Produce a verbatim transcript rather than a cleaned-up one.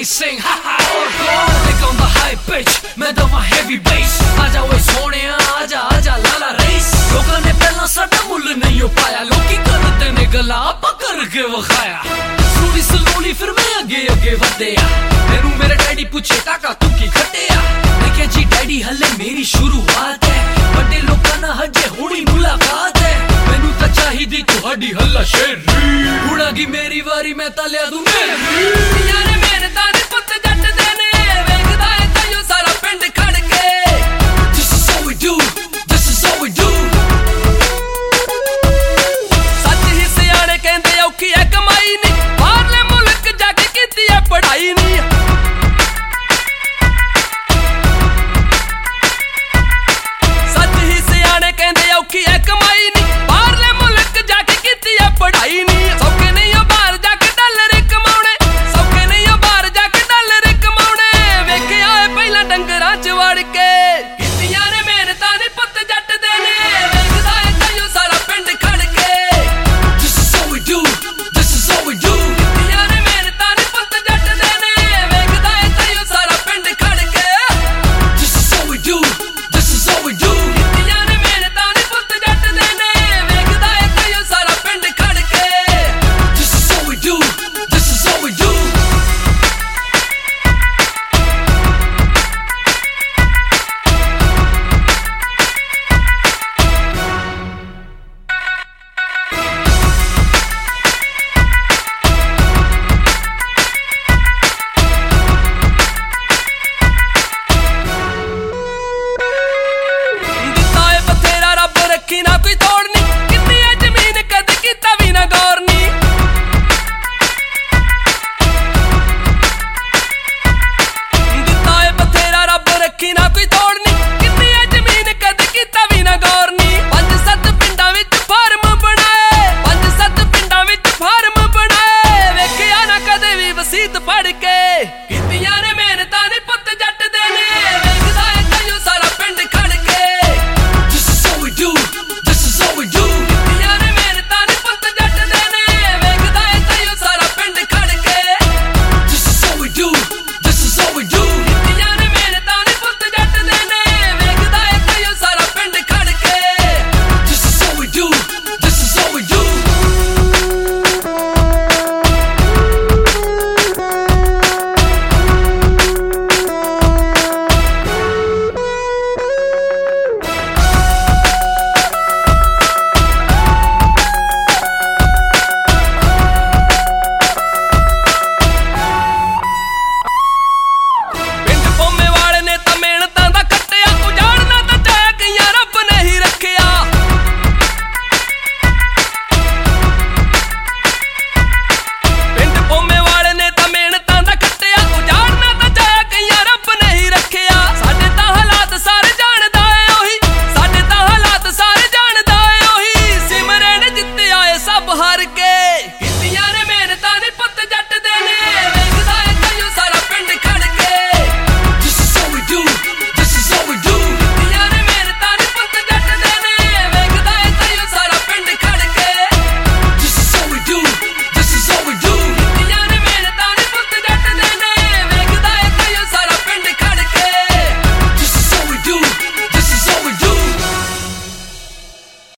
everybody sing ha ha or go Take on the high pitch मैं दवा heavy bass आजा ओए सोनिया आजा आजा लाला रेस लोगों ने पहला साडा मुल नहीं हो पाया लोकी करते ने गला आपा करके वखाया slowly slowly फिर मैं आगे आगे बढ़या मैनू मेरे डैडी पूछे काका तू की खटिया मैं कहा जी डैडी हले मेरी शुरुआत है बड़े लोगों ना हजे होनी मुलाकात है मैनू ता चाहिदी तुहाडी हल्ला शेरी हुणागी मेरी वारी मैं ता लिया दूं मेरी यारे मेरे दाने पुत्त जट दे ने वेखदा है तायो सारा पिंड खड़ के This is how we do This is how we do सच ही सियाणे कहंदे औखी है कमाई नी बाहरले मुल्क जाके कीती है पढ़ाई नी सच ही सियाणे कहंदे औखी है कमाई नी बाहरले मुल्क जाके कीती है पढ़ाई नी सौखे नहीं हो बाहर जाके डॉलर कमाउणे सौखे नहीं हो बाहर जाके डॉलर कमाउणे वेखिया है पहला डंगरां च वड़ के